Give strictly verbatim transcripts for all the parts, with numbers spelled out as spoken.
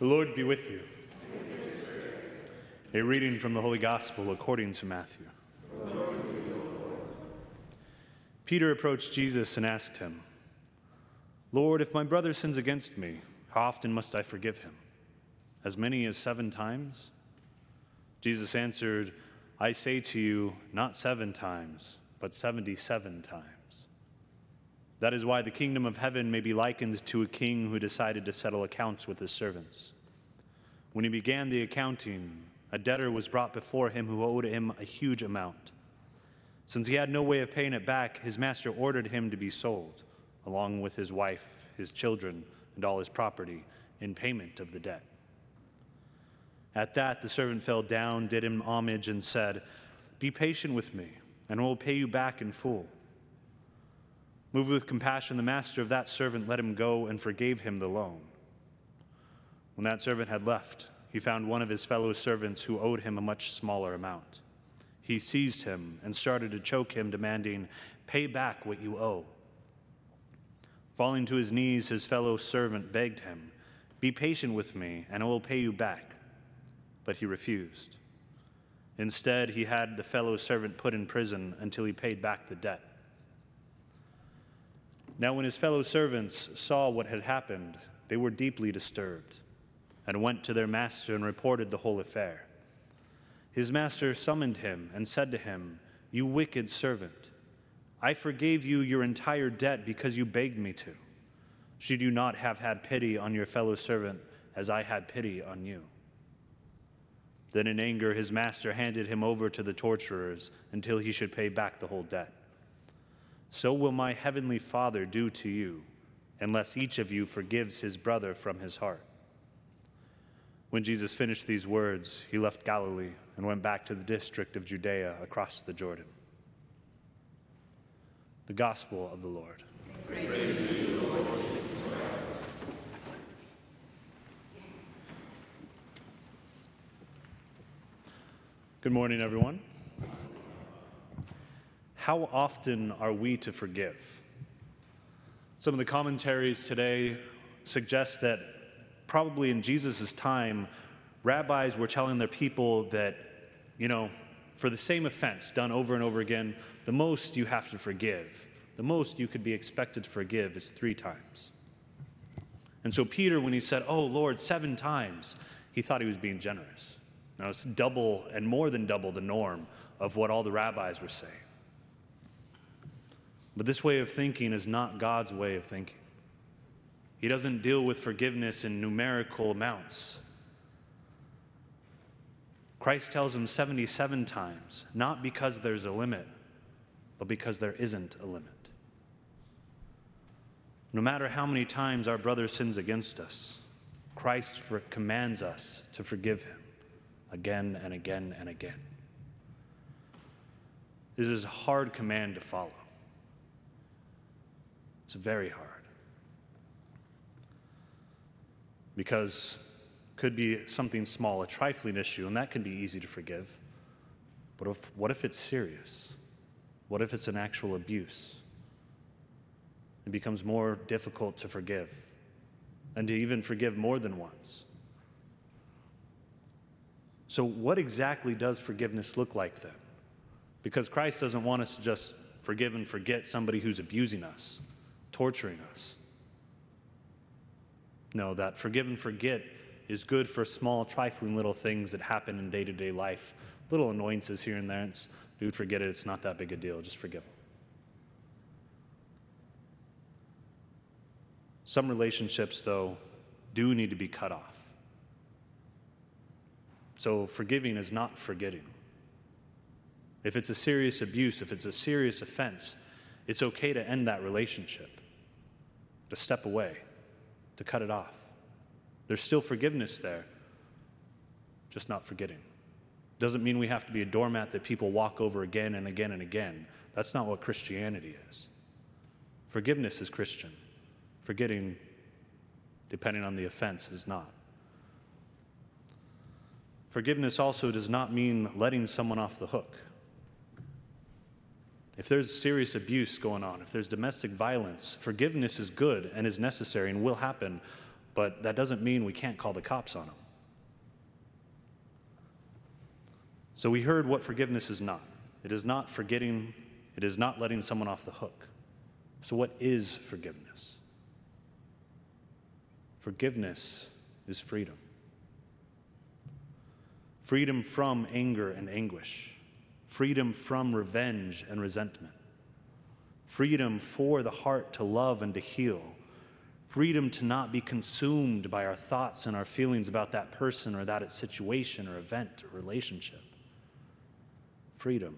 The Lord be with you. A reading from the Holy Gospel according to Matthew. Peter approached Jesus and asked him, "Lord, if my brother sins against me, how often must I forgive him? As many as seven times?" Jesus answered, "I say to you, not seven times, but seventy-seven times." That is why the kingdom of heaven may be likened to a king who decided to settle accounts with his servants. When he began the accounting, a debtor was brought before him who owed him a huge amount. Since he had no way of paying it back, his master ordered him to be sold, along with his wife, his children, and all his property, in payment of the debt. At that, the servant fell down, did him homage, and said, "Be patient with me, and I will pay you back in full." Moved with compassion, the master of that servant let him go and forgave him the loan. When that servant had left, he found one of his fellow servants who owed him a much smaller amount. He seized him and started to choke him, demanding, "Pay back what you owe." Falling to his knees, his fellow servant begged him, "Be patient with me, and I will pay you back." But he refused. Instead, he had the fellow servant put in prison until he paid back the debt. Now when his fellow servants saw what had happened, they were deeply disturbed and went to their master and reported the whole affair. His master summoned him and said to him, "You wicked servant, I forgave you your entire debt because you begged me to. Should you not have had pity on your fellow servant as I had pity on you?" Then in anger, his master handed him over to the torturers until he should pay back the whole debt. So will my heavenly Father do to you, unless each of you forgives his brother from his heart. When Jesus finished these words, he left Galilee and went back to the district of Judea across the Jordan. The Gospel of the Lord. Praise to you, Lord Jesus Christ. Good morning, everyone. How often are we to forgive? Some of the commentaries today suggest that probably in Jesus' time, rabbis were telling their people that, you know, for the same offense done over and over again, the most you have to forgive, the most you could be expected to forgive is three times. And so Peter, when he said, "Oh, Lord, seven times," he thought he was being generous. Now, it's double and more than double the norm of what all the rabbis were saying. But this way of thinking is not God's way of thinking. He doesn't deal with forgiveness in numerical amounts. Christ tells him seventy-seven times, not because there's a limit, but because there isn't a limit. No matter how many times our brother sins against us, Christ for- commands us to forgive him again and again and again. This is a hard command to follow. It's very hard. Because it could be something small, a trifling issue, and that can be easy to forgive. But if, what if it's serious? What if it's an actual abuse? It becomes more difficult to forgive, and to even forgive more than once. So what exactly does forgiveness look like then? Because Christ doesn't want us to just forgive and forget somebody who's abusing us, torturing us. No, that forgive and forget is good for small, trifling little things that happen in day-to-day life, little annoyances here and there. It's, dude, forget it. It's not that big a deal. Just forgive them. Some relationships, though, do need to be cut off. So forgiving is not forgetting. If it's a serious abuse, if it's a serious offense, it's okay to end that relationship, to step away, to cut it off. There's still forgiveness there, just not forgetting. Doesn't mean we have to be a doormat that people walk over again and again and again. That's not what Christianity is. Forgiveness is Christian. Forgetting, depending on the offense, is not. Forgiveness also does not mean letting someone off the hook. If there's serious abuse going on, if there's domestic violence, forgiveness is good and is necessary and will happen, but that doesn't mean we can't call the cops on them. So we heard what forgiveness is not. It is not forgetting, it is not letting someone off the hook. So what is forgiveness? Forgiveness is freedom. Freedom from anger and anguish. Freedom from revenge and resentment. Freedom for the heart to love and to heal. Freedom to not be consumed by our thoughts and our feelings about that person or that situation or event or relationship. Freedom.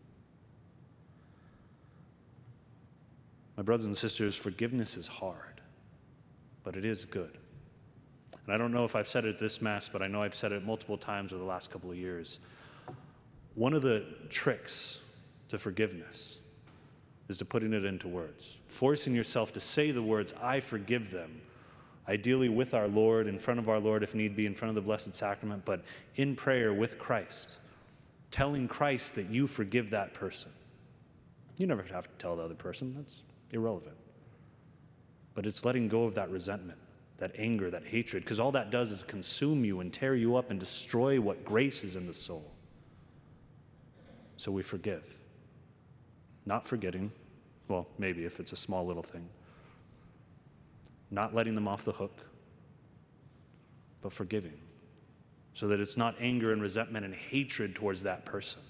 My brothers and sisters, forgiveness is hard, but it is good. And I don't know if I've said it at this Mass, but I know I've said it multiple times over the last couple of years. One of the tricks to forgiveness is to putting it into words, forcing yourself to say the words, I forgive them, ideally with our Lord, in front of our Lord if need be, in front of the Blessed Sacrament, but in prayer with Christ, telling Christ that you forgive that person. You never have to tell the other person, that's irrelevant. But it's letting go of that resentment, that anger, that hatred, because all that does is consume you and tear you up and destroy what grace is in the soul. So we forgive. Not forgetting, well, maybe if it's a small little thing. Not letting them off the hook, but forgiving. So that it's not anger and resentment and hatred towards that person.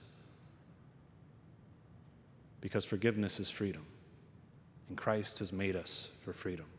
Because forgiveness is freedom. And Christ has made us for freedom.